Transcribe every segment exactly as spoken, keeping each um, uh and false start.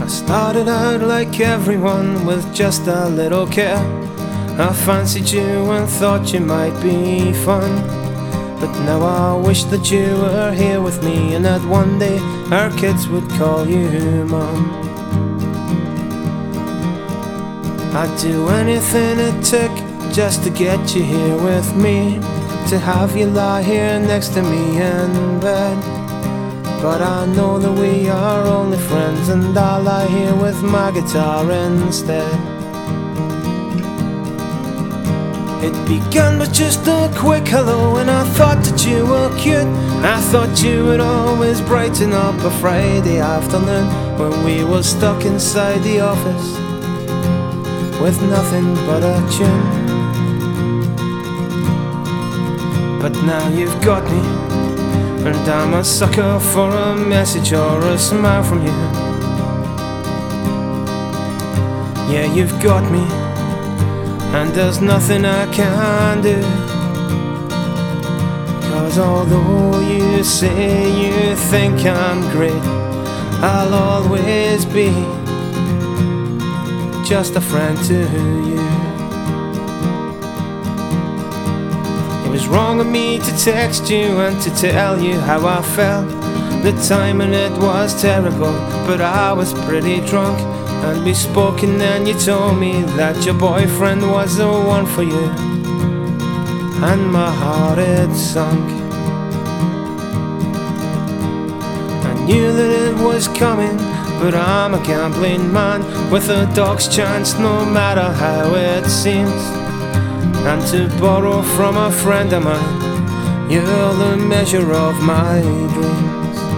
I started out like everyone with just a little care. I fancied you and thought you might be fun, but now I wish that you were here with me, and that one day our kids would call you Mum. I'd do anything it took just to get you here with me, to have you lie here next to me in bed. But I know that we are only friends, and I'll lie here with my guitar instead. It began with just a quick hello, and I thought that you were cute. I thought you would always brighten up a Friday afternoon when we were stuck inside the office with nothing but a tune. But now you've got me, and I'm a sucker for a message or a smile from you. Yeah, you've got me, and there's nothing I can do. Cause although you say you think I'm great, I'll always be just a friend to you. It was wrong of me to text you and to tell you how I felt. The timing, it was terrible, but I was pretty drunk. And we spoke, and then you told me that your boyfriend was the one for you, and my heart had sunk. I knew that it was coming, but I'm a gambling man with a dog's chance no matter how it seems. And to borrow from a friend of mine, you're the measure of my dreams.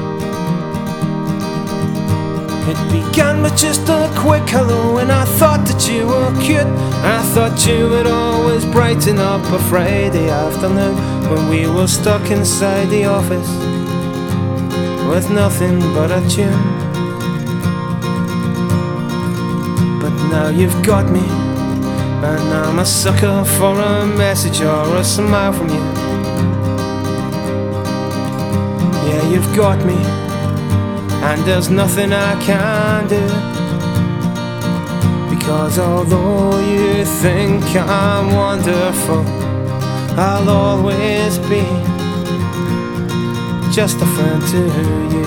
It began with just a quick hello, and I thought that you were cute. I thought you would always brighten up a Friday afternoon when we were stuck inside the office with nothing but a tune. But now you've got me, and I'm a sucker for a message or a smile from you. Yeah, you've got me, and there's nothing I can do. Because although you think I'm wonderful, I'll always be just a friend to you.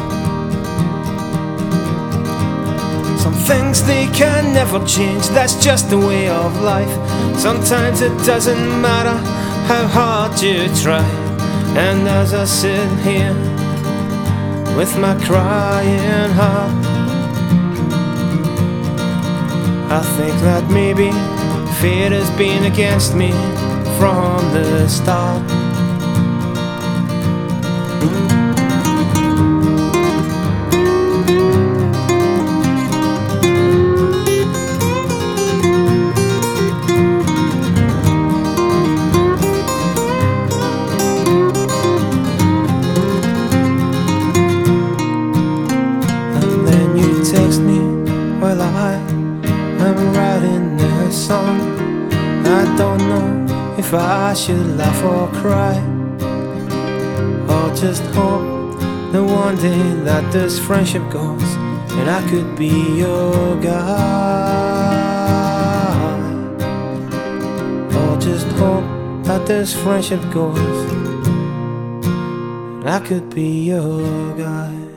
Some things they can never change, that's just the way of life. Sometimes it doesn't matter how hard you try. And as I sit here with my crying heart, I think that maybe fate has been against me from the start. Text me while I am writing this song. I don't know if I should laugh or cry, or just hope that one day that this friendship goes and I could be your guy. Or just hope that this friendship goes and I could be your guy.